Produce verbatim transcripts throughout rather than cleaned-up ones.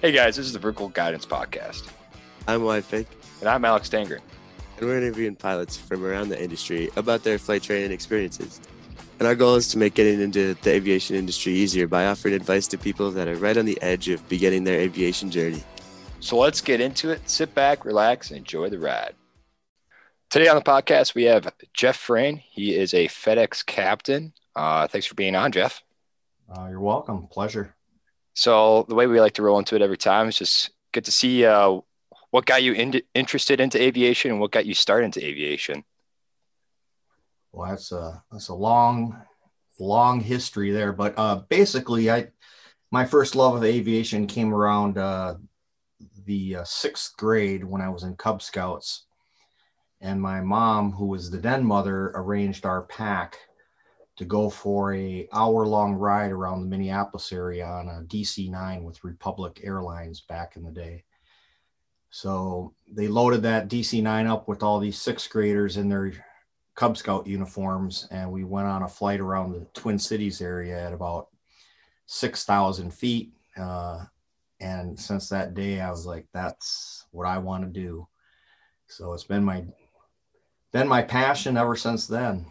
Hey guys, this is the Vertical Guidance Podcast, I'm Wifig, and I'm Alex Dangren. and we're interviewing pilots from around the industry about their flight training experiences. And our goal is to make getting into the aviation industry easier by offering advice to people that are right on the edge of beginning their aviation journey. So let's get into it. Sit back, relax, and enjoy the ride. Today on the podcast, we have Jeff Frayne. He is a FedEx captain. Uh, thanks for being on, Jeff. Uh, you're welcome. Pleasure. So the way we like to roll into it every time is just get to see uh, what got you in- interested into aviation and what got you started into aviation. Well, that's a that's a long, long history there. But uh, basically, I my first love of aviation came around uh, the uh, sixth grade when I was in Cub Scouts, and my mom, who was the den mother, arranged our pack to go for a hour-long ride around the Minneapolis area on a D C nine with Republic Airlines back in the day. So they loaded that D C nine up with all these sixth graders in their Cub Scout uniforms, and we went on a flight around the Twin Cities area at about six thousand feet. Uh, and since that day, I was like, that's what I want to do. So it's been my been my passion ever since then.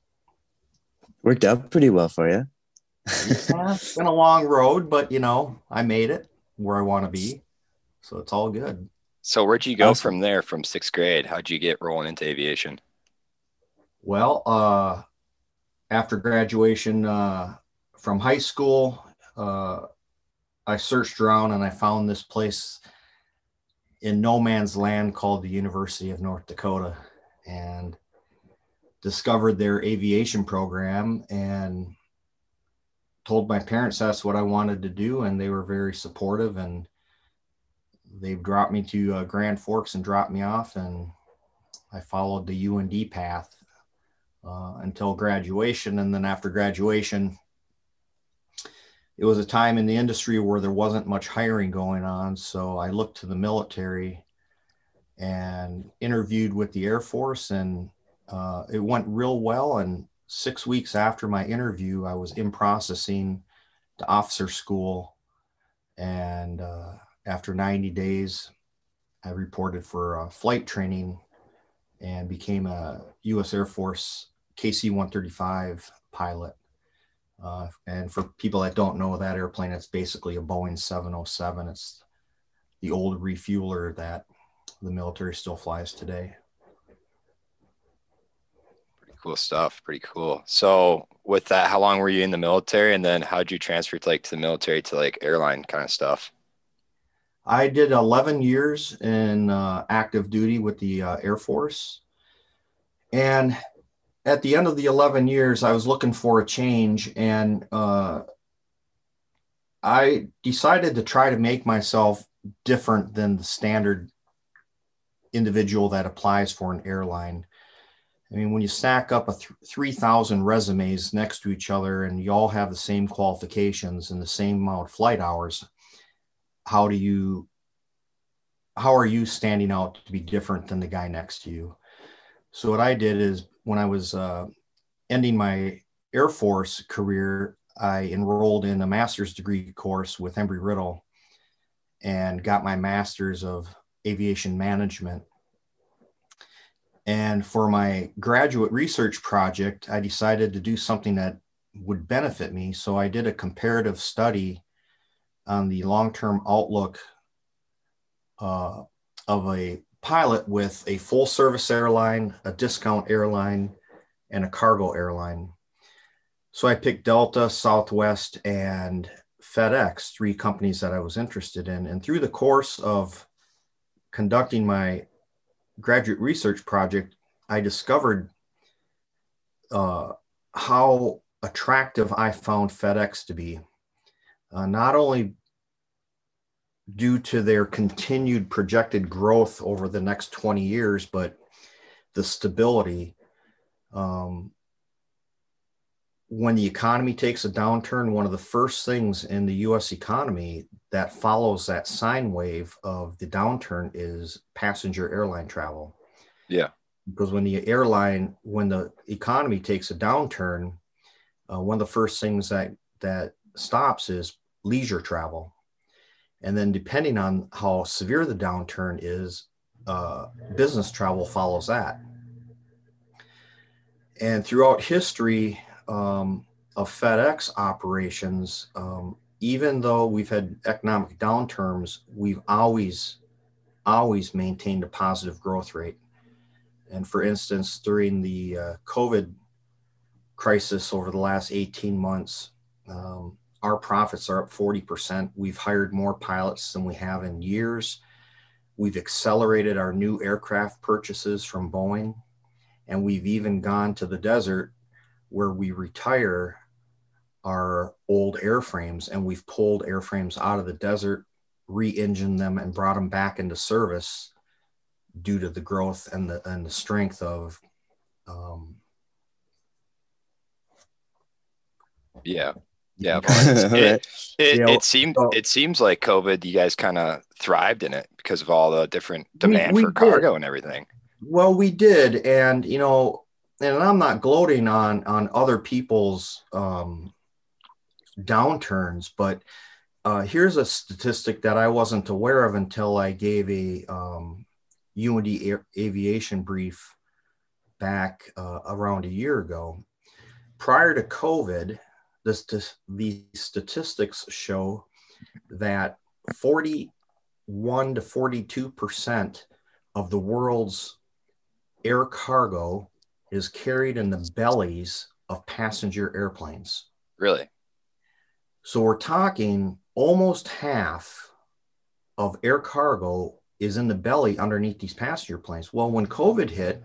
Worked out pretty well for you. Yeah, it's been a long road, but you know, I made it where I want to be. So it's all good. So where'd you go Awesome. from there, from sixth grade? How'd you get rolling into aviation? Well, uh, after graduation uh, from high school, uh, I searched around and I found this place in no man's land called the University of North Dakota, and discovered their aviation program and told my parents that's what I wanted to do. And they were very supportive, and they dropped me to uh, Grand Forks and dropped me off. And I followed the U N D path uh, until graduation. And then after graduation, it was a time in the industry where there wasn't much hiring going on. So I looked to the military and interviewed with the Air Force, and uh, it went real well. And six weeks after my interview, I was in processing to officer school. And uh, after ninety days, I reported for uh, flight training and became a U S Air Force K C one thirty-five pilot. Uh, and for people that don't know that airplane, it's basically a Boeing seven oh seven. It's the old refueler that the military still flies today. Pretty cool stuff. Pretty cool. So with that, how long were you in the military, and then how'd you transfer to like to the military to like airline kind of stuff? I did eleven years in uh, active duty with the uh, Air Force. And at the end of the eleven years, I was looking for a change, and uh, I decided to try to make myself different than the standard individual that applies for an airline. I mean, when you stack up a th- three thousand resumes next to each other and you all have the same qualifications and the same amount of flight hours, how do you, how are you standing out to be different than the guy next to you? So what I did is, when I was uh, ending my Air Force career, I enrolled in a master's degree course with Embry-Riddle and got my master's of aviation management. And for my graduate research project, I decided to do something that would benefit me. So I did a comparative study on the long-term outlook uh, of a pilot with a full service airline, a discount airline, and a cargo airline. So I picked Delta, Southwest, and FedEx, three companies that I was interested in. And through the course of conducting my graduate research project, I discovered uh, how attractive I found FedEx to be, uh, not only due to their continued projected growth over the next twenty years, but the stability. Um, when the economy takes a downturn, one of the first things in the U S economy that follows that sine wave of the downturn is passenger airline travel. Yeah. Because when the airline, when the economy takes a downturn, uh, one of the first things that that stops is leisure travel. And then depending on how severe the downturn is, uh, business travel follows that. And throughout history um, of FedEx operations, um, even though we've had economic downturns, we've always, always maintained a positive growth rate. And for instance, during the uh, COVID crisis over the last eighteen months, um, our profits are up forty percent. We've hired more pilots than we have in years. We've accelerated our new aircraft purchases from Boeing. And we've even gone to the desert where we retire our old airframes, and we've pulled airframes out of the desert, re-engined them, and brought them back into service due to the growth and the and the strength of um, yeah yeah it, it, it, you know, it seemed so, it seems like COVID, you guys kind of thrived in it because of all the different demand we, we for cargo did. and everything. Well, we did. And, you know, and I'm not gloating on, on other people's um, downturns, but uh, here's a statistic that I wasn't aware of until I gave a um, U N D Air, aviation brief back uh, around a year ago. Prior to COVID, this, this, the statistics show that forty-one to forty-two percent of the world's air cargo is carried in the bellies of passenger airplanes. Really? So we're talking almost half of air cargo is in the belly underneath these passenger planes. Well, when COVID hit,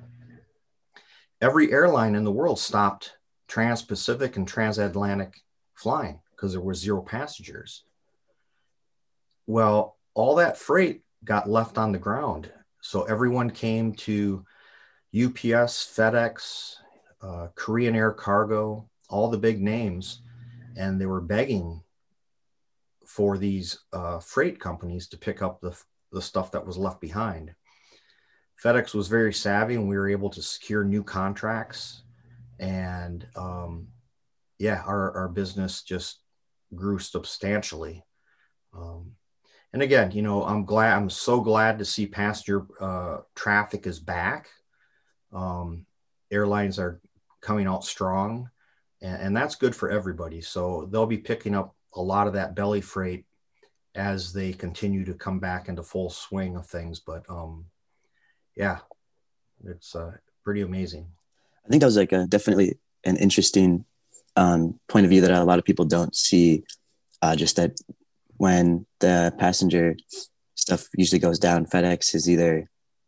every airline in the world stopped trans-Pacific and transatlantic flying because there were zero passengers. Well, all that freight got left on the ground. So everyone came to U P S, FedEx, uh, Korean Air Cargo, all the big names, and they were begging for these uh, freight companies to pick up the, the stuff that was left behind. FedEx was very savvy, and we were able to secure new contracts. And um, yeah, our, our business just grew substantially. Um, and again, you know, I'm glad, I'm so glad to see passenger uh, traffic is back. Um, airlines are coming out strong, and, and that's good for everybody. So they'll be picking up a lot of that belly freight as they continue to come back into full swing of things. But um, yeah, it's uh, pretty amazing. I think that was like a, definitely an interesting um, point of view that a lot of people don't see. Uh, just that when the passenger stuff usually goes down, FedEx is either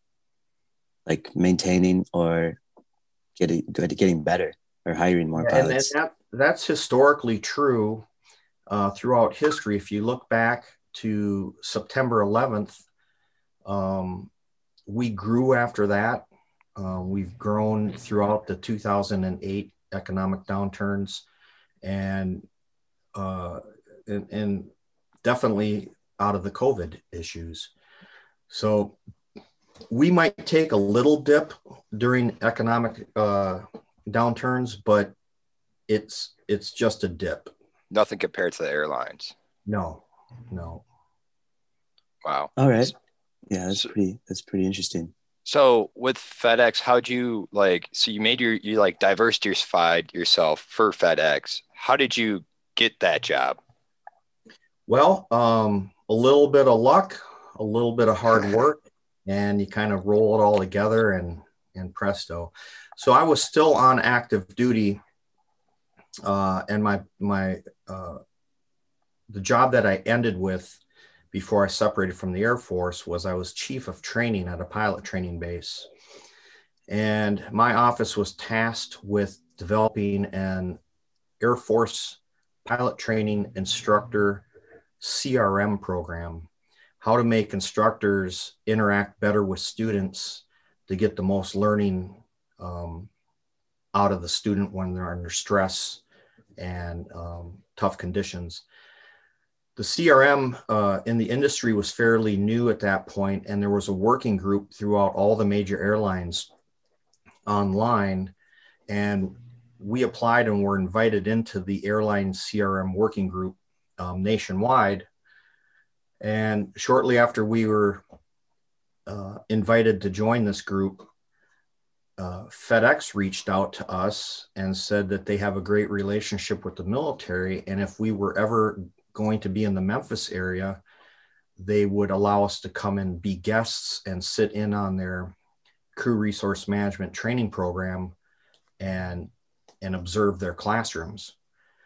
like maintaining or getting getting better or hiring more Yeah, pilots. and, and that, that's historically true uh, throughout history. If you look back to September eleventh, um, we grew after that. Uh, we've grown throughout the two thousand eight economic downturns, and, uh, and, and definitely out of the COVID issues. So we might take a little dip during economic uh, downturns, but it's it's just a dip. Nothing compared to the airlines. No, no. Wow. All right. Yeah, that's pretty. That's pretty interesting. So with FedEx, how'd you like? So you made your you like diversified yourself for FedEx. How did you get that job? Well, um, a little bit of luck, a little bit of hard work, and you kind of roll it all together, and and presto. So I was still on active duty, uh, and my my uh, the job that I ended with before I separated from the Air Force was I was chief of training at a pilot training base. And my office was tasked with developing an Air Force pilot training instructor C R M program, how to make instructors interact better with students to get the most learning um, out of the student when they're under stress and um, tough conditions. The C R M uh, in the industry was fairly new at that point, and there was a working group throughout all the major airlines online, and we applied and were invited into the airline C R M working group um, nationwide. And shortly after we were uh, invited to join this group, uh, FedEx reached out to us and said that they have a great relationship with the military. And if we were ever going to be in the Memphis area, they would allow us to come and be guests and sit in on their crew resource management training program and, and observe their classrooms.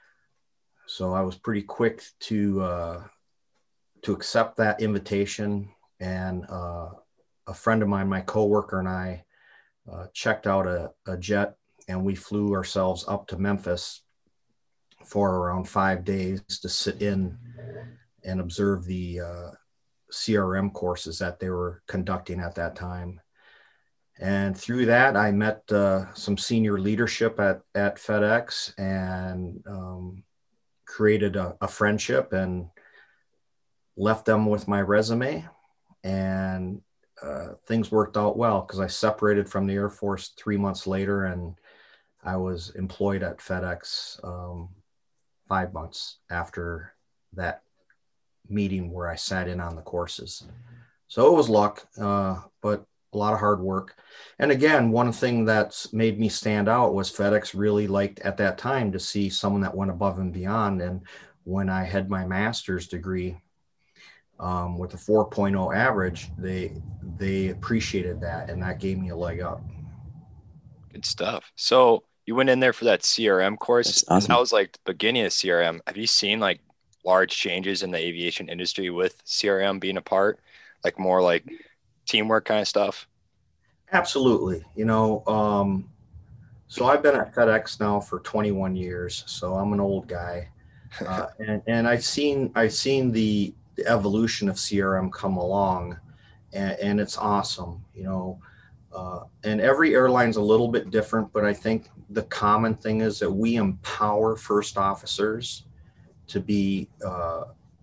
So I was pretty quick to, uh, to accept that invitation. And uh, a friend of mine, my coworker, and I uh, checked out a, a jet, and we flew ourselves up to Memphis for around five days to sit in and observe the uh, C R M courses that they were conducting at that time. And through that, I met uh, some senior leadership at, at FedEx and um, created a, a friendship and left them with my resume. And uh, things worked out well because I separated from the Air Force three months later, and I was employed at FedEx um, five months after that meeting where I sat in on the courses. So it was luck, uh, but a lot of hard work. And again, one thing that's made me stand out was FedEx really liked at that time to see someone that went above and beyond. And when I had my master's degree um, with a four point oh average, they they appreciated that, and that gave me a leg up. Good stuff. So you went in there for that C R M course. That's awesome. That was like the beginning of C R M. Have you seen like large changes in the aviation industry with C R M being a part, like more like teamwork kind of stuff? Absolutely. You know, um, so I've been at FedEx now for twenty-one years, so I'm an old guy, uh, and and I've seen I've seen the, the evolution of C R M come along, and, and it's awesome. You know, uh, and every airline's a little bit different, but I think the common thing is that we empower first officers to be uh,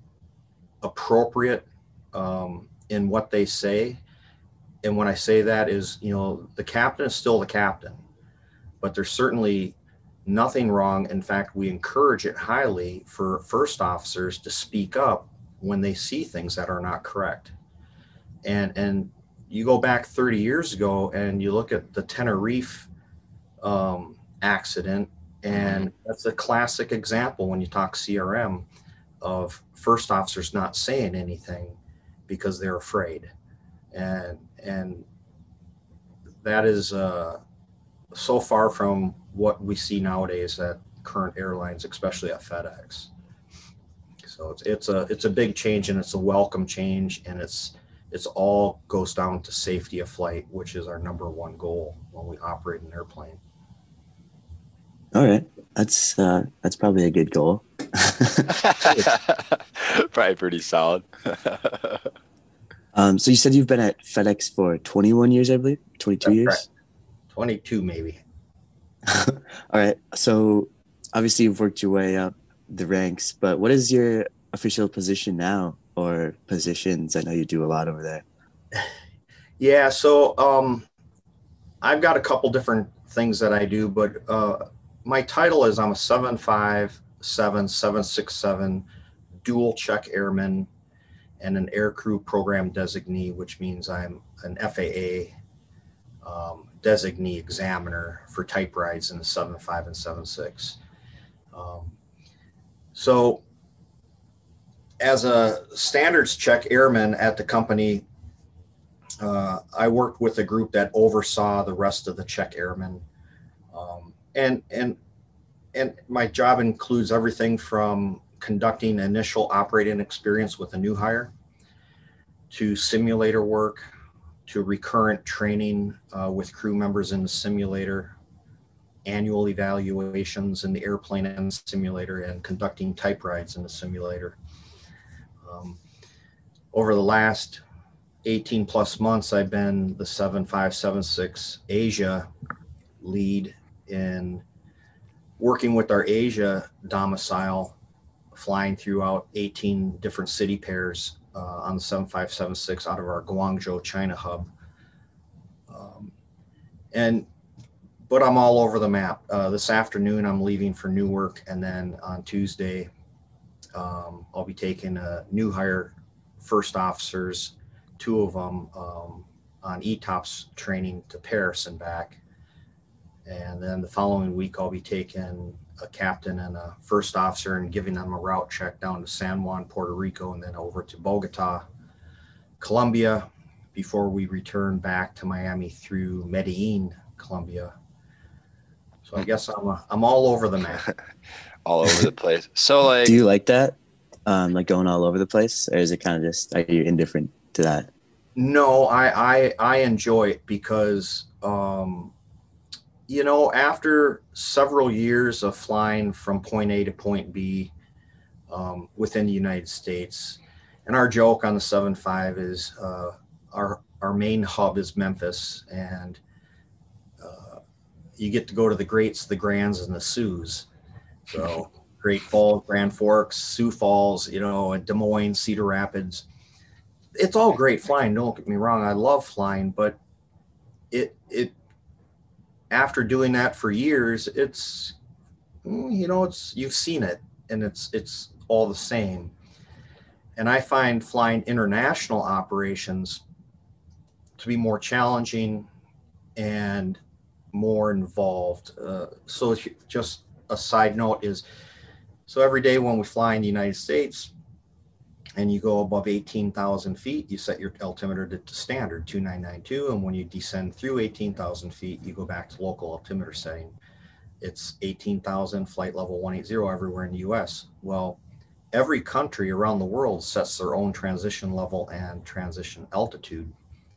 appropriate um, in what they say. And when I say that is, you know, the captain is still the captain, but there's certainly nothing wrong. In fact, we encourage it highly for first officers to speak up when they see things that are not correct. And, and you go back thirty years ago and you look at the Tenerife um, accident, and that's a classic example when you talk C R M of first officers not saying anything because they're afraid. And and that is uh, so far from what we see nowadays at current airlines, especially at FedEx. So it's it's a it's a big change, and it's a welcome change, and it's it's all goes down to safety of flight, which is our number one goal when we operate an airplane. All right, that's uh, that's probably a good goal. Probably pretty solid. Um, so you said you've been at FedEx for twenty-one years, I believe, twenty-two That's years? right. twenty-two maybe. All right. So obviously you've worked your way up the ranks, but what is your official position now, or positions? I know you do a lot over there. Yeah. So um, I've got a couple different things that I do, but uh, my title is I'm a seven five seven, seven six seven dual check airman and an aircrew program designee, which means I'm an F A A um, designee examiner for type rides in the seven five and seven six. Um, so as a standards check airman at the company, uh, I worked with a group that oversaw the rest of the check airmen. Um, and, and, and my job includes everything from conducting initial operating experience with a new hire, to simulator work, to recurrent training uh, with crew members in the simulator, annual evaluations in the airplane and simulator, and conducting type rides in the simulator. Um, over the last eighteen plus months, I've been the seven five seven six Asia lead in working with our Asia domicile, flying throughout eighteen different city pairs uh, on the seven five seven six out of our Guangzhou, China hub. Um, and, but I'm all over the map. Uh, this afternoon, I'm leaving for Newark, and then on Tuesday, um, I'll be taking a new hire first officers, two of them um, on E TOPS training to Paris and back. And then the following week, I'll be taking a captain and a first officer and giving them a route check down to San Juan, Puerto Rico, and then over to Bogota, Colombia, before we return back to Miami through Medellin, Colombia. So I guess I'm, a, I'm all over the map. All over the place. So like, do you like that? Um, like going all over the place, or is it kind of just, are you indifferent to that? No, I, I, I enjoy it because, um, you know, after several years of flying from point A to point B um, within the United States, and our joke on the seven five is uh, our our main hub is Memphis, and uh, you get to go to the Greats, the Grands, and the Siouxs. So Great Falls, Grand Forks, Sioux Falls, you know, and Des Moines, Cedar Rapids. It's all great flying. Don't get me wrong. I love flying, but it it. After doing that for years, it's, you know, it's, you've seen it and it's, it's all the same. And I find flying international operations to be more challenging and more involved. Uh, so just a side note is, so every day when we fly in the United States and you go above eighteen thousand feet, you set your altimeter to, to standard two nine nine two. And when you descend through eighteen thousand feet, you go back to local altimeter setting. It's eighteen thousand, flight level one eighty everywhere in the U S. Well, every country around the world sets their own transition level and transition altitude.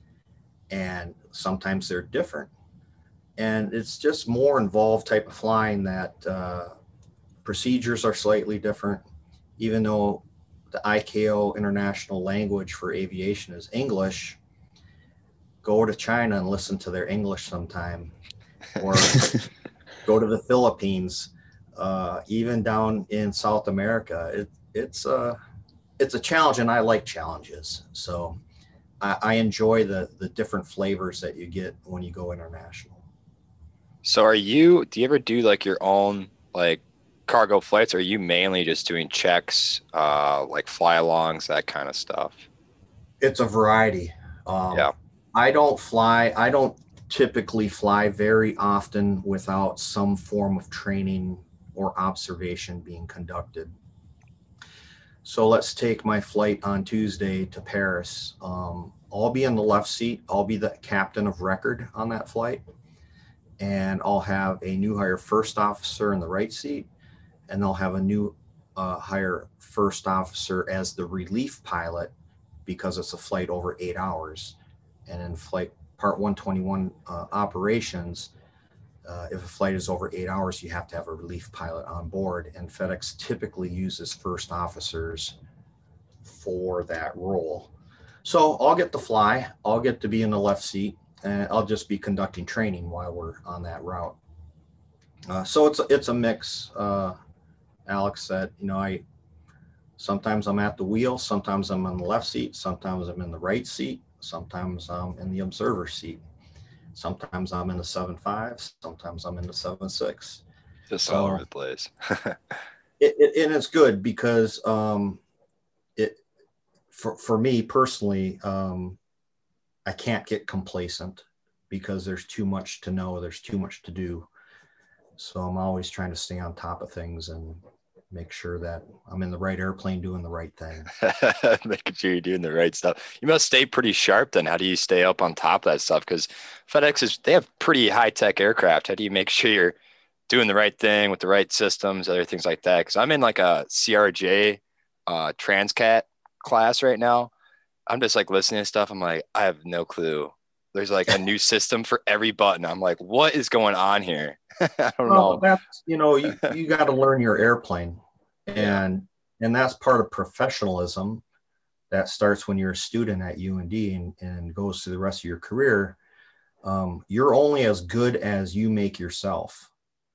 And sometimes they're different. And it's just more involved type of flying that uh, procedures are slightly different, even though the I C A O international language for aviation is English. Go to China and listen to their English sometime, or go to the Philippines, uh, even down in South America. It, it's a it's a challenge, and I like challenges. So I, I enjoy the the different flavors that you get when you go international. So are you? Do you ever do like your own like cargo flights? Or are you mainly just doing checks, uh, like fly-alongs, that kind of stuff? It's a variety. Um, Yeah. I don't fly. I don't typically fly very often without some form of training or observation being conducted. So let's take my flight on Tuesday to Paris. Um, I'll be in the left seat. I'll be the captain of record on that flight. And I'll have a new hire first officer in the right seat. And they'll have a new uh, hire first officer as the relief pilot, because it's a flight over eight hours. And in flight part one twenty-one uh, operations, uh, if a flight is over eight hours, you have to have a relief pilot on board. And FedEx typically uses first officers for that role. So I'll get to fly. I'll get to be in the left seat, and I'll just be conducting training while we're on that route. Uh, so it's a, it's a mix. Uh, Alex said, you know, I sometimes I'm at the wheel, sometimes I'm on the left seat, sometimes I'm in the right seat, sometimes I'm in the observer seat, sometimes I'm in the seven five, sometimes I'm in the seven six. Just so, all over the place. it, it, and it's good because um, it for for me personally, um, I can't get complacent because there's too much to know, there's too much to do. So I'm always trying to stay on top of things and make sure that I'm in the right airplane doing the right thing. Making sure you're doing the right stuff. You must stay pretty sharp then. How do you stay up on top of that stuff? Because FedEx is, they have pretty high-tech aircraft. How do you make sure you're doing the right thing with the right systems, other things like that? Because I'm in like a C R J uh, Transcat class right now. I'm just like listening to stuff. I'm like, I have no clue. There's like a new system for every button. I'm like, what is going on here? I don't well, know. That's, you know, you, you got to learn your airplane, and Yeah. and that's part of professionalism that starts when you're a student at U N D and, and goes through the rest of your career. Um, you're only as good as you make yourself.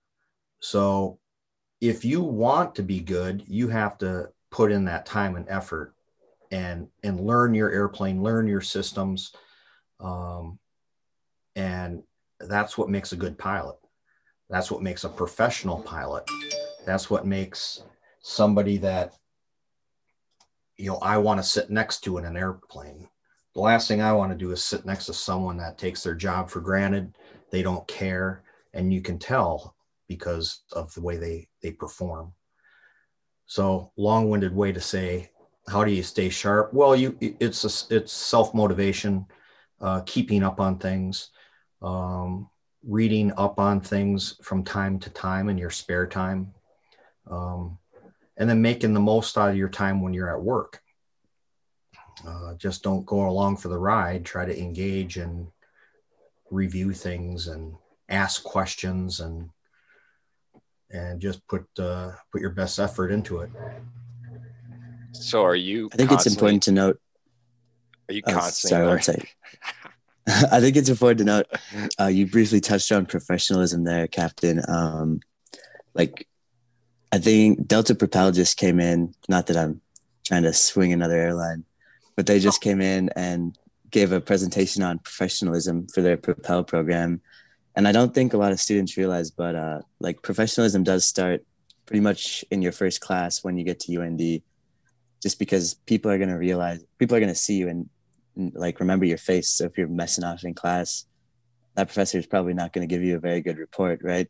So if you want to be good, you have to put in that time and effort and and learn your airplane, learn your systems. Um, and that's what makes a good pilot. That's what makes a professional pilot. That's what makes somebody that, you know, I want to sit next to in an airplane. The last thing I want to do is sit next to someone that takes their job for granted. They don't care. And you can tell because of the way they, they perform. So long-winded way to say, how do you stay sharp? Well, you, it's, a, it's self-motivation, uh, keeping up on things, um, reading up on things from time to time in your spare time. Um, and then making the most out of your time when you're at work. Uh, just don't go along for the ride. Try to engage and review things and ask questions and and just put uh, put your best effort into it. So are you I think it's important to note. Are you Oh, constantly sorry, one second. I think it's important to note, uh, you briefly touched on professionalism there, Captain. Um, like, I think Delta Propel just came in, not that I'm trying to swing another airline, but they just came in and gave a presentation on professionalism for their Propel program. And I don't think a lot of students realize, but uh, like professionalism does start pretty much in your first class when you get to U N D, just because people are going to realize, people are going to see you and, and like remember your face. So if you're messing off in class, that professor is probably not going to give you a very good report, right?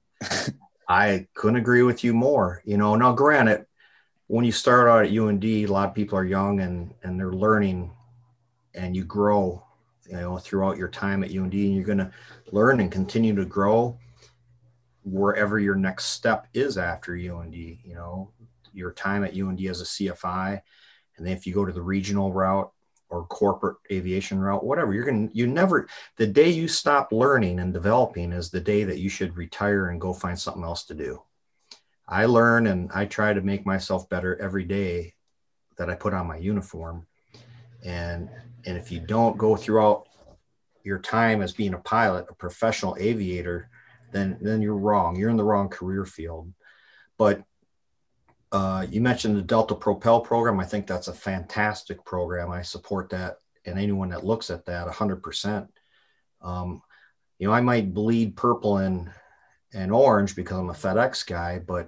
I couldn't agree with you more. You know, now granted, when you start out at U N D, a lot of people are young and, and they're learning, and you grow, you know, throughout your time at U N D, and you're going to learn and continue to grow wherever your next step is after U N D, you know, your time at U N D as a C F I. And then if you go to the regional route or corporate aviation route, whatever, you're going to, you never, the day you stop learning and developing is the day that you should retire and go find something else to do. I learn and I try to make myself better every day that I put on my uniform. And, and if you don't go throughout your time as being a pilot, a professional aviator, then, then you're wrong. You're in the wrong career field. But uh, you mentioned the Delta Propel program. I think that's a fantastic program. I support that. And anyone that looks at that one hundred percent. Um, you know, I might bleed purple and, and orange because I'm a FedEx guy, but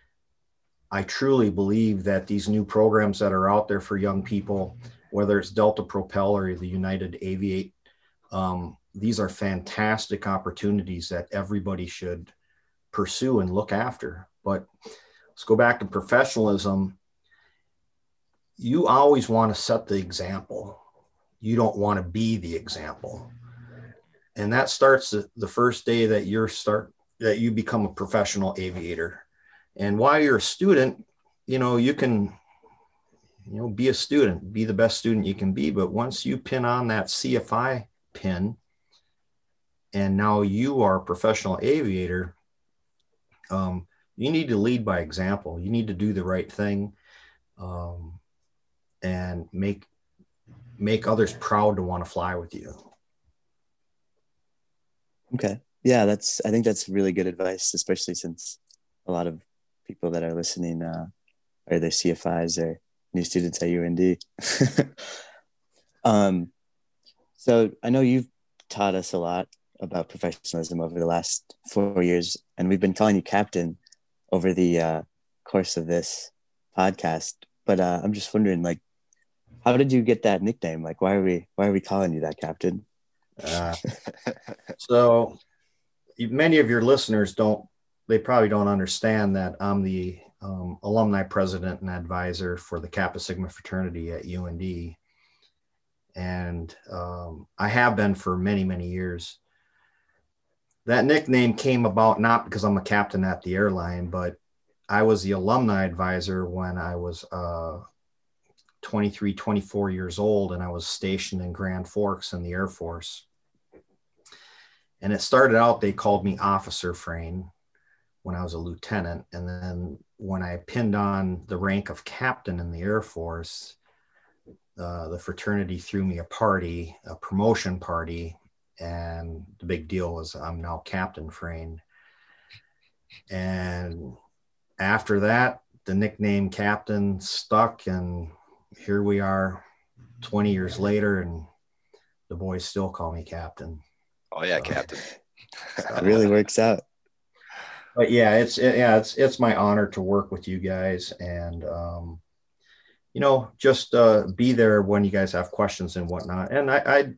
I truly believe that these new programs that are out there for young people, whether it's Delta Propel or the United Aviate, um, these are fantastic opportunities that everybody should pursue and look after. But let's go back to professionalism. You always want to set the example. You don't want to be the example. And that starts the first day that you're start, that you become a professional aviator. And while you're a student, you know, you can, you know, be a student, be the best student you can be. But once you pin on that C F I pin, and now you are a professional aviator, um, you need to lead by example. You need to do the right thing, um, and make, make others proud to want to fly with you. Okay. Yeah, that's, I think that's really good advice, especially since a lot of people that are listening uh, are either C F Is or new students at U N D. um, so I know you've taught us a lot about professionalism over the last four years, and we've been calling you Captain over the uh, course of this podcast. But uh, I'm just wondering, like, how did you get that nickname? Like, why are we why are we calling you that, Captain? Uh, so many of your listeners don't, they probably don't understand that I'm the um, alumni president and advisor for the Kappa Sigma fraternity at U N D. And um, I have been for many, many years. That nickname came about not because I'm a captain at the airline, but I was the alumni advisor when I was uh, twenty-three, twenty-four years old, and I was stationed in Grand Forks in the Air Force. And it started out, they called me Officer Frayne when I was a lieutenant. And then when I pinned on the rank of captain in the Air Force, uh, the fraternity threw me a party, a promotion party. And the big deal was I'm now Captain Frayne. And after that, the nickname Captain stuck, and here we are twenty years later, and the boys still call me Captain. Oh yeah, so, Captain. It really works out. But yeah, it's it, yeah, it's it's my honor to work with you guys, and um, you know, just uh, be there when you guys have questions and whatnot. And I, I,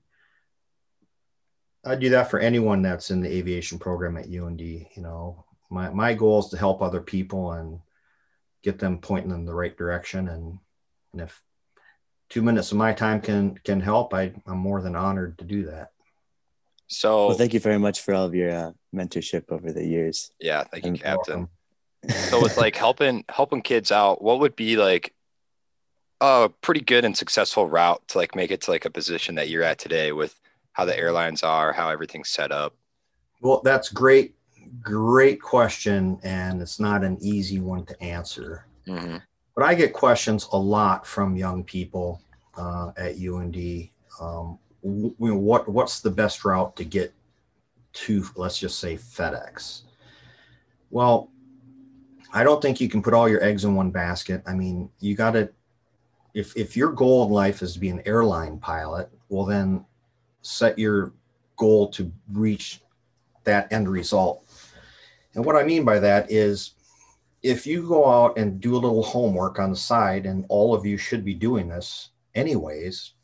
I do that for anyone that's in the aviation program at U N D. You know, my, my goal is to help other people and get them pointing in the right direction. And, and if two minutes of my time can, can help, I, I'm more than honored to do that. So, well, thank you very much for all of your uh, mentorship over the years. Yeah, thank you, And Captain. So with like helping helping kids out, what would be like a pretty good and successful route to like make it to like a position that you're at today with how the airlines are, how everything's set up? Well, that's great, great question, and it's not an easy one to answer. Mm-hmm. But I get questions a lot from young people uh, at U N D. Um, w- what what's the best route to get to, let's just say, FedEx? Well, I don't think you can put all your eggs in one basket. I mean, you got to, if if your goal in life is to be an airline pilot, well, then set your goal to reach that end result. And what I mean by that is, if you go out and do a little homework on the side, and all of you should be doing this anyways,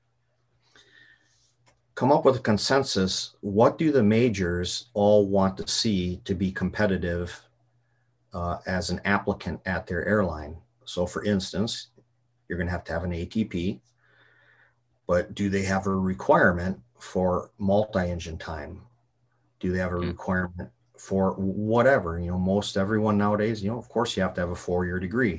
come up with a consensus. What do the majors all want to see to be competitive uh, as an applicant at their airline? So for instance, you're going to have to have an A T P, but do they have a requirement for multi-engine time? Do they have a requirement for whatever? You know, most everyone nowadays, you know, of course you have to have a four-year degree.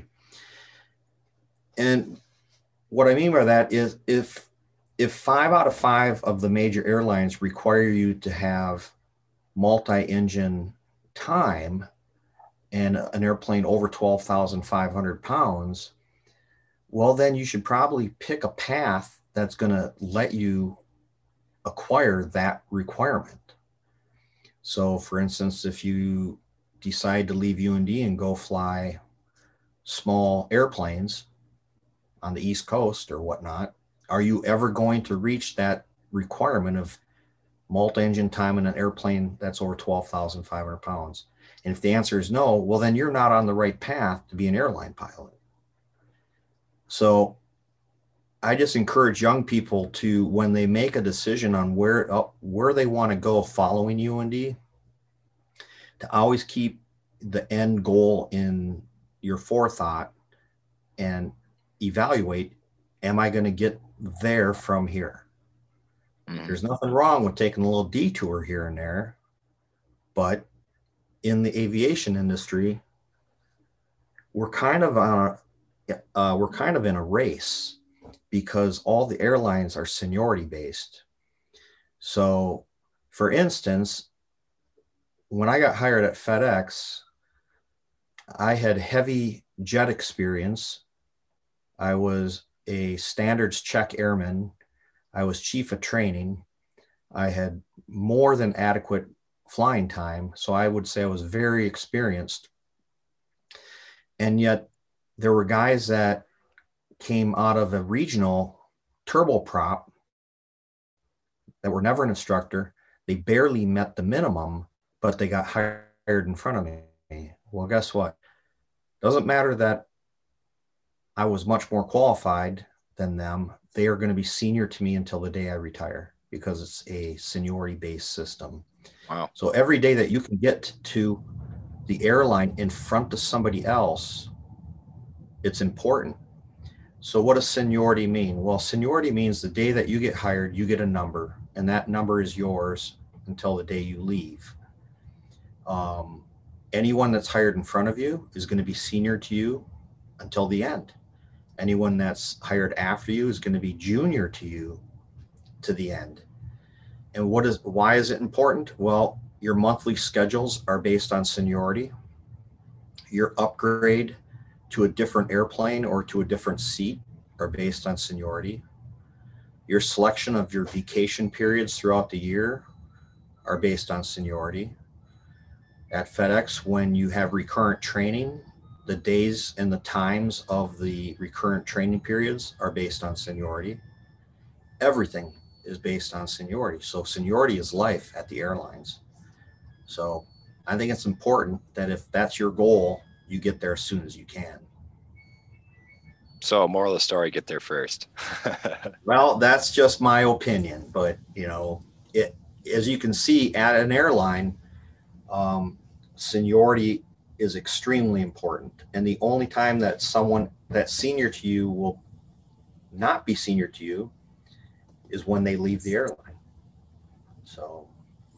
And what I mean by that is if if five out of five of the major airlines require you to have multi-engine time and an airplane over twelve thousand five hundred pounds, well, then you should probably pick a path that's going to let you acquire that requirement. So for instance, if you decide to leave U N D and go fly small airplanes on the East Coast or whatnot, are you ever going to reach that requirement of multi-engine time in an airplane that's over twelve thousand five hundred pounds? And if the answer is no, well, then you're not on the right path to be an airline pilot. So I just encourage young people to, when they make a decision on where, uh, where they want to go following U N D, to always keep the end goal in your forethought and evaluate, am I going to get there from here? Mm-hmm. There's nothing wrong with taking a little detour here and there, but in the aviation industry, we're kind of on a, uh, we're kind of in a race because all the airlines are seniority based. So for instance, when I got hired at FedEx, I had heavy jet experience. I was a standards check airman. I was chief of training. I had more than adequate flying time. So I would say I was very experienced. And yet there were guys that came out of a regional turboprop that were never an instructor. They barely met the minimum, but they got hired in front of me. Well, guess what? Doesn't matter that I was much more qualified than them. They are going to be senior to me until the day I retire because it's a seniority-based system. Wow. So every day that you can get to the airline in front of somebody else, it's important. So what does seniority mean? Well, seniority means the day that you get hired, you get a number, and that number is yours until the day you leave. Um, anyone that's hired in front of you is going to be senior to you until the end. Anyone that's hired after you is going to be junior to you to the end. And what is, why is it important? Well, your monthly schedules are based on seniority. Your upgrade to a different airplane or to a different seat are based on seniority. Your selection of your vacation periods throughout the year are based on seniority. At FedEx, when you have recurrent training, the days and the times of the recurrent training periods are based on seniority. Everything is based on seniority. So seniority is life at the airlines. So I think it's important that if that's your goal, you get there as soon as you can. So moral of the story, get there first. Well, that's just my opinion, but you know, it as you can see at an airline, um, seniority is extremely important, and the only time that someone that's senior to you will not be senior to you is when they leave the airline. So,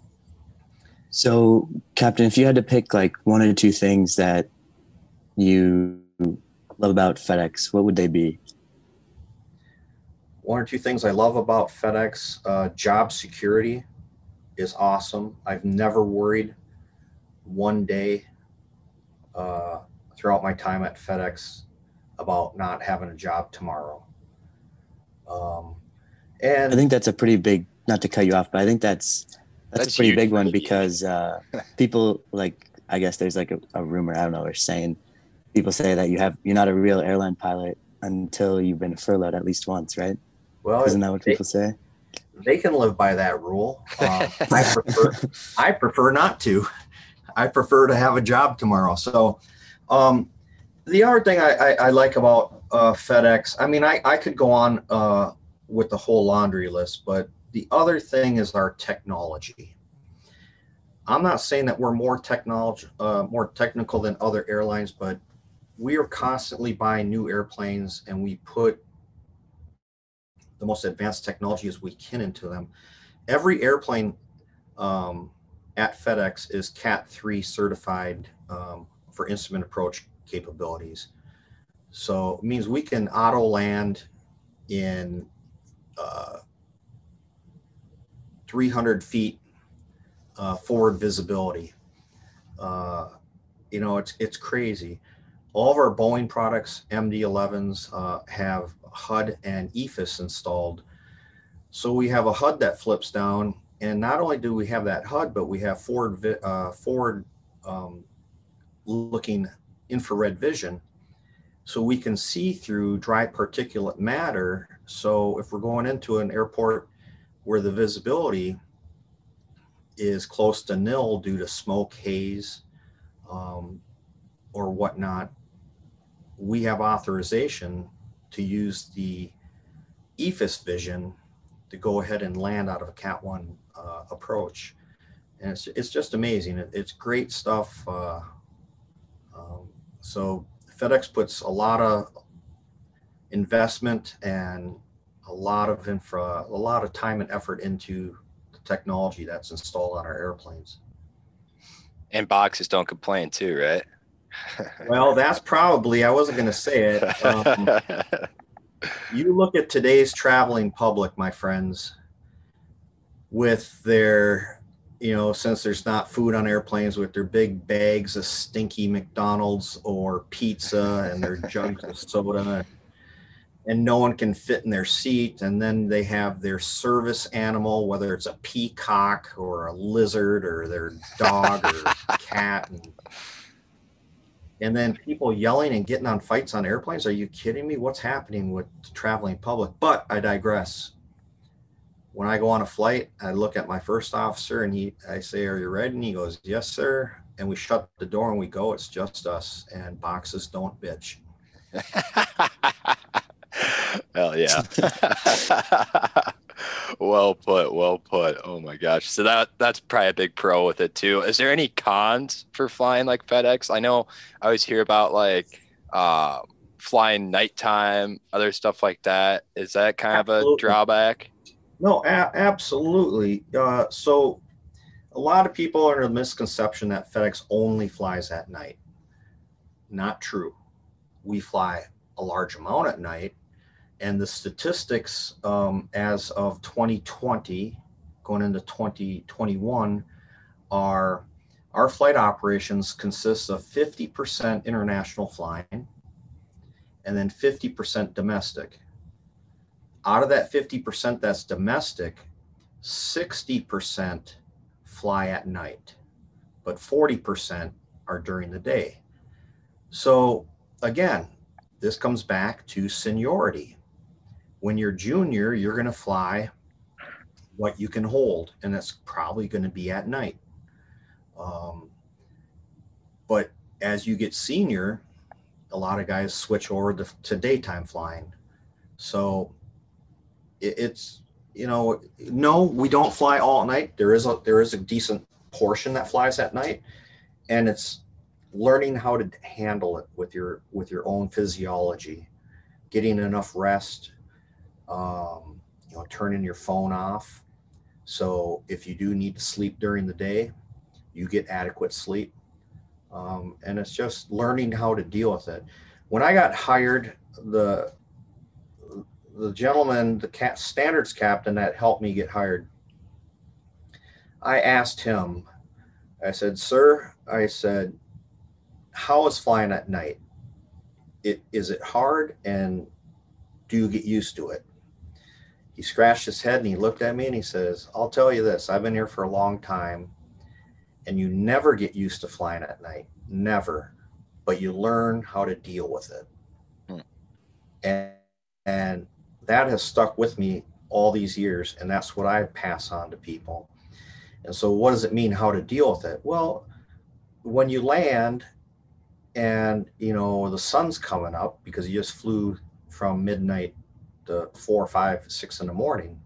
So, Captain, if you had to pick like one or two things that you love about FedEx, what would they be? one or two things I love about FedEx: uh, job security is awesome. I've never worried one day uh, throughout my time at FedEx about not having a job tomorrow. Um, I and think that's a pretty big, not to cut you off, but I think that's that's, That's a pretty huge big for one me. because uh, people like, I guess there's like a, a rumor, I don't know, or saying people say that you have you're not a real airline pilot until you've been furloughed at least once, right? well, Isn't that what they, people say? they can live by that rule. Um, I prefer I prefer not to. I prefer to have a job tomorrow. So, um, the other thing I, I, I like about uh, FedEx, I mean, I, I could go on uh, with the whole laundry list, but the other thing is our technology. I'm not saying that we're more technology, uh, more technical than other airlines, but we are constantly buying new airplanes, and we put the most advanced technology as we can into them. Every airplane um, at FedEx is Cat three certified um, for instrument approach capabilities. So it means we can auto land in uh, three hundred feet uh, forward visibility. Uh, you know, it's it's crazy. All of our Boeing products, M D elevens, uh, have H U D and E F I S installed. So we have a H U D that flips down, and not only do we have that H U D, but we have forward uh, forward um, looking infrared vision, so we can see through dry particulate matter. So if we're going into an airport where the visibility is close to nil due to smoke, haze, um, or whatnot, we have authorization to use the E F I S vision to go ahead and land out of a Cat one uh, approach. And it's, it's just amazing. It, it's great stuff. Uh, um, so FedEx puts a lot of investment and a lot of infra, a lot of time and effort into the technology that's installed on our airplanes. And boxes don't complain too, right? Well, that's probably, I wasn't going to say it. Um, you look at today's traveling public, my friends, with their, you know, since there's not food on airplanes, with their big bags of stinky McDonald's or pizza and their jugs of soda, and no one can fit in their seat. And then they have their service animal, whether it's a peacock or a lizard or their dog or cat. And, and then people yelling and getting on fights on airplanes. Are you kidding me? What's happening with the traveling public? But I digress. When I go on a flight, I look at my first officer and he, I say, "Are you ready?" And he goes, "Yes, sir." And we shut the door and we go. It's just us, and boxes don't bitch. Hell yeah. Well put, well put. Oh my gosh. So that that's probably a big pro with it too. Is there any cons for flying like FedEx? I know I always hear about like uh, flying nighttime, other stuff like that. Is that kind Absolutely. of a drawback? No, a- absolutely. Uh, so a lot of people are in a misconception that FedEx only flies at night. Not true. We fly a large amount at night. And the statistics um, as of twenty twenty, going into twenty twenty-one, are our flight operations consists of fifty percent international flying and then fifty percent domestic. Out of that fifty percent that's domestic, sixty percent fly at night, but forty percent are during the day. So again, this comes back to seniority. When you're junior, you're going to fly what you can hold, and that's probably going to be at night. Um, but as you get senior, a lot of guys switch over to, to daytime flying. So it, it's, you know, no, we don't fly all night. There is a, there is a decent portion that flies at night, and it's learning how to handle it with your, with your own physiology, getting enough rest, um, you know, turning your phone off. So if you do need to sleep during the day, you get adequate sleep. Um, and it's just learning how to deal with it. When I got hired, the the gentleman, the cat, standards captain that helped me get hired, I asked him, I said, sir, I said, how is flying at night? It, is it hard, and do you get used to it? He scratched his head and he looked at me and he says, I'll tell you this, I've been here for a long time, and you never get used to flying at night, never, but you learn how to deal with it. Hmm. And, and that has stuck with me all these years, and that's what I pass on to people. And so what does it mean, how to deal with it? Well, when you land and, you know, the sun's coming up because you just flew from midnight to four, five, six in the morning,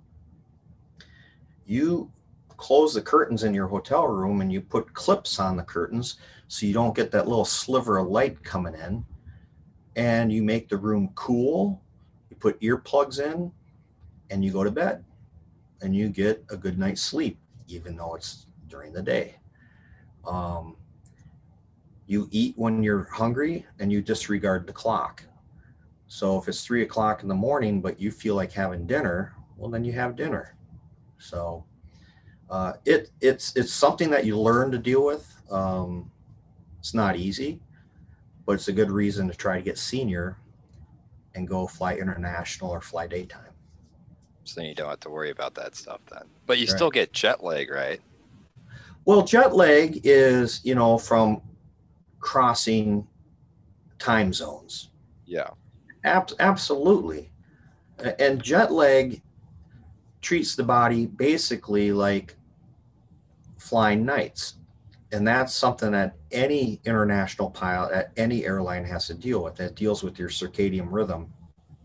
you close the curtains in your hotel room and you put clips on the curtains so you don't get that little sliver of light coming in, and you make the room cool. You put earplugs in and you go to bed and you get a good night's sleep, even though it's during the day. Um, you eat when you're hungry and you disregard the clock. So if it's three o'clock in the morning, but you feel like having dinner, well, then you have dinner. So uh, it it's it's something that you learn to deal with. Um, it's not easy, but it's a good reason to try to get senior and go fly international or fly daytime. So then you don't have to worry about that stuff then. But you Right. still get jet lag, right? Well, jet lag is, you know, from crossing time zones. Yeah. Ab- absolutely. And jet lag treats the body basically like flying nights. And that's something that any international pilot at any airline has to deal with. That deals with your circadian rhythm.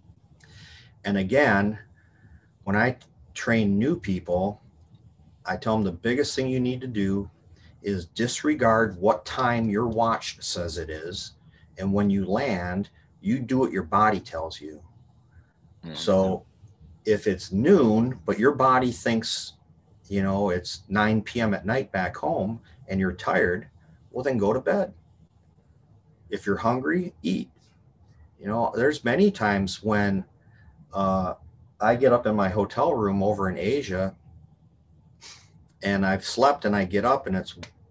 And again, when I train new people, I tell them the biggest thing you need to do is disregard what time your watch says it is. And when you land, you do what your body tells you. Mm-hmm. So if it's noon, but your body thinks, you know, it's nine p.m. at night back home and you're tired, well, then go to bed. If you're hungry, eat. You know, there's many times when uh, I get up in my hotel room over in Asia and I've slept and I get up and it's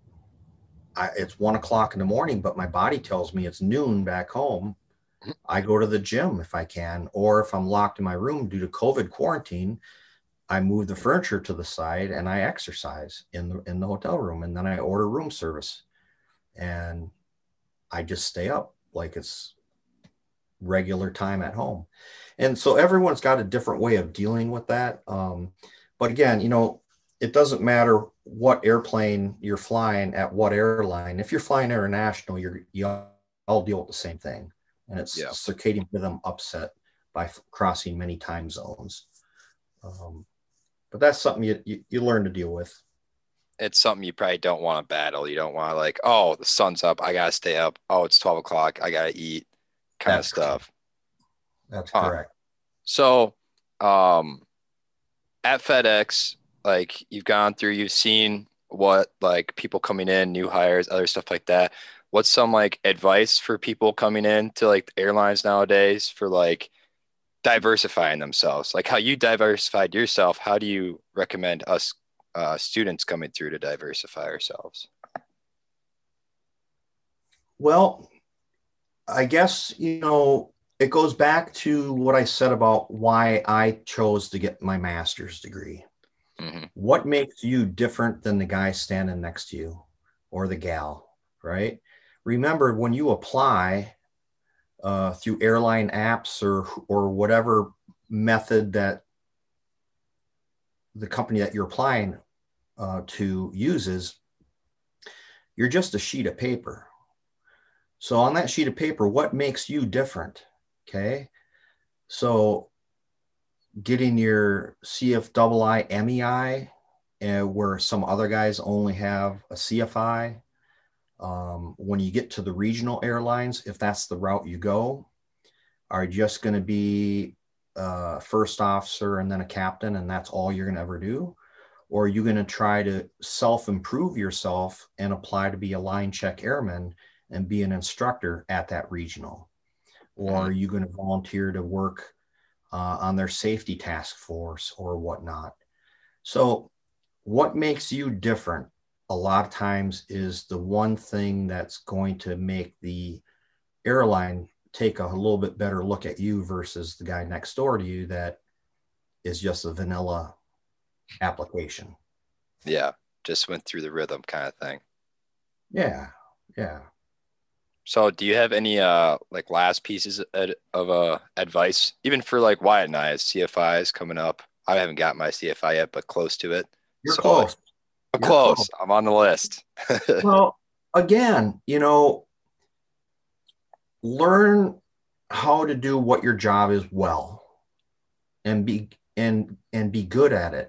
I, it's one o'clock in the morning, but my body tells me it's noon back home. I go to the gym if I can, or if I'm locked in my room due to COVID quarantine, I move the furniture to the side and I exercise in the in the hotel room, and then I order room service, and I just stay up like it's regular time at home. And so everyone's got a different way of dealing with that. Um, but again, you know, it doesn't matter what airplane you're flying at what airline. If you're flying international, you're you all deal with the same thing, and it's yeah. circadian rhythm upset by f- crossing many time zones. Um, but that's something you, you you learn to deal with. It's something you probably don't want to battle. You don't want to like, oh, the sun's up, I gotta stay up. Oh, it's twelve o'clock, I gotta eat, kind that's of stuff. Correct. That's uh, correct. So, um, at FedEx, like you've gone through, you've seen what like people coming in, new hires, other stuff like that. What's some like advice for people coming in to like airlines nowadays for like diversifying themselves? Like how you diversified yourself, how do you recommend us uh, students coming through to diversify ourselves? Well, I guess, you know, it goes back to what I said about why I chose to get my master's degree. Mm-hmm. What makes you different than the guy standing next to you or the gal, right? Remember, when you apply uh, through airline apps or or whatever method that the company that you're applying uh, to uses, you're just a sheet of paper. So on that sheet of paper, what makes you different? Okay. So getting your C F I I M E I, uh, where some other guys only have a C F I. Um, when you get to the regional airlines, if that's the route you go, are you just going to be a first officer and then a captain, and that's all you're going to ever do? Or are you going to try to self-improve yourself and apply to be a line check airman and be an instructor at that regional? Or are you going to volunteer to work uh, on their safety task force or whatnot? So what makes you different a lot of times is the one thing that's going to make the airline take a little bit better look at you versus the guy next door to you that is just a vanilla application. Yeah. Just went through the rhythm kind of thing. Yeah. Yeah. So do you have any uh like last pieces of, of uh advice, even for like Wyatt and I as C F Is coming up? I haven't got my C F I yet, but close to it. You're so, close. I'm You're close. close. I'm on the list. Well, again, you know, learn how to do what your job is well and be and and be good at it.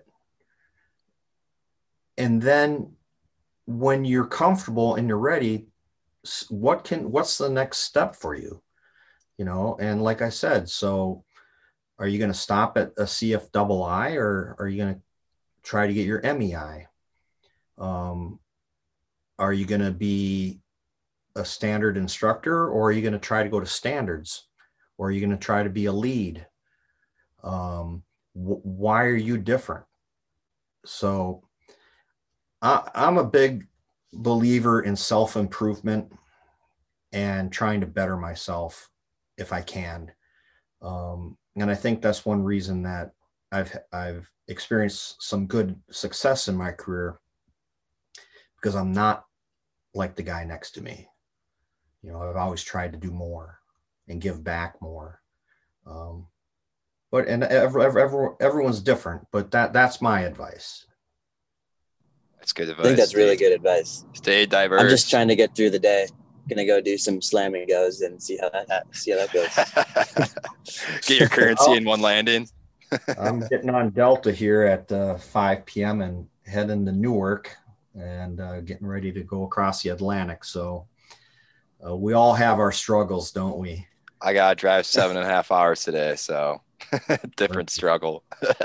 And then when you're comfortable and you're ready, what can what's the next step for you? You know, and like I said, so are you going to stop at a C F I I or are you going to try to get your M E I? Um, are you going to be a standard instructor, or are you going to try to go to standards, or are you going to try to be a lead? Um, wh- why are you different? So I, I'm a big believer in self-improvement and trying to better myself if I can. Um, and I think that's one reason that I've, I've experienced some good success in my career, because I'm not like the guy next to me. You know, I've always tried to do more and give back more. Um, but, and every, every, everyone's different, but that, that's my advice. That's good advice. I think that's stay, really good advice. Stay diverse. I'm just trying to get through the day. Gonna go do some slamming goes and see how that see how that goes. Get your currency in one landing. I'm getting on Delta here at uh, five p.m. and heading to Newark and uh, getting ready to go across the Atlantic. So uh, we all have our struggles, don't we? I gotta drive seven and a half hours today, so different struggle.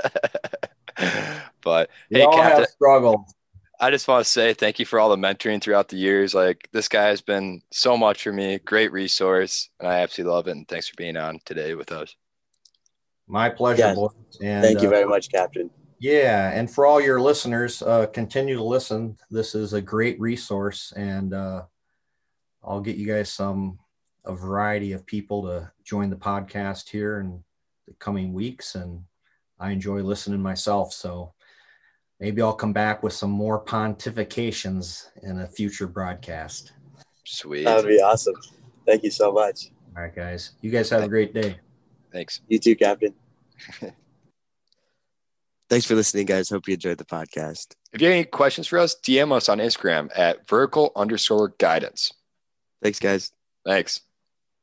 But we hey, all Captain, have struggles. I just want to say thank you for all the mentoring throughout the years. Like, this guy has been so much for me. Great resource, and I absolutely love it. And thanks for being on today with us. My pleasure, Yeah. boys. And, Thank you uh, very much, Captain. Yeah, and for all your listeners, uh, continue to listen. This is a great resource, and uh, I'll get you guys some a variety of people to join the podcast here in the coming weeks. And I enjoy listening myself, so maybe I'll come back with some more pontifications in a future broadcast. Sweet. That would be awesome. Thank you so much. All right, guys. You guys have a great day. Thanks. You too, Captain. Thanks for listening, guys. Hope you enjoyed the podcast. If you have any questions for us, D M us on Instagram at vertical underscore guidance. Thanks, guys. Thanks.